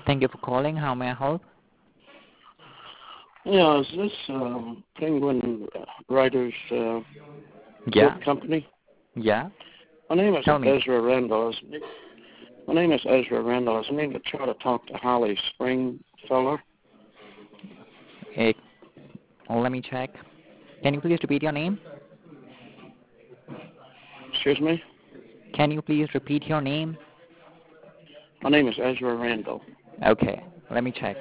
Thank you for calling. How may I help? Yeah, is this Penguin Writers Yeah. Book Company? Yeah. My name is Tell me. Ezra Randall. My name is Ezra Randall. I need to try to talk to Holly Springfeller. Eh, let me check. Can you please repeat your name? Excuse me? Can you please repeat your name? My name is Ezra Randall. Okay. Let me check.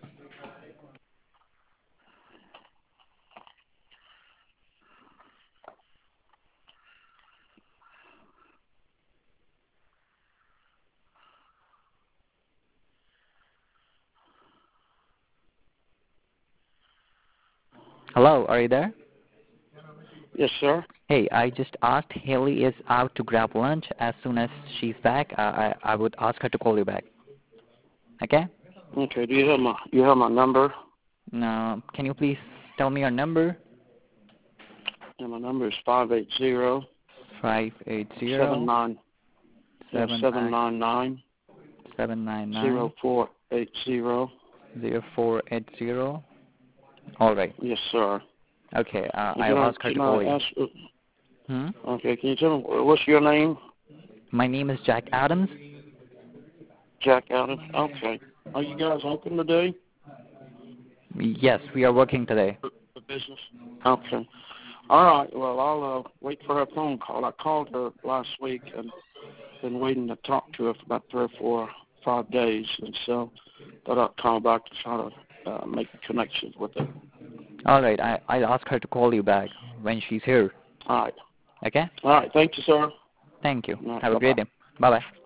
Hello, are you there? Yes, sir. Hey, I just asked Haley is out to grab lunch. As soon as she's back, I would ask her to call you back. Okay? Okay. Do you have my number? Now, can you please tell me your number? Yeah, my number is 580 580 799 799 0480. 0480. All right. Yes, sir. Okay, I'll ask her to Can call I you. ask? Hmm? Okay. Can you tell me what's your name? My name is Jack Adams. Jack Adams. Okay. Are you guys open today? Yes, we are working today. The business. Okay. All right. Well, I'll wait for her phone call. I called her last week and been waiting to talk to her for about 3 or 4 or 5 days, and so thought I'd call back to try to make a connection with her. All right, I'll ask her to call you back when she's here. All right. Okay? All right. Thank you, sir. Thank you. All right, Have a bye-bye. great day. Bye-bye.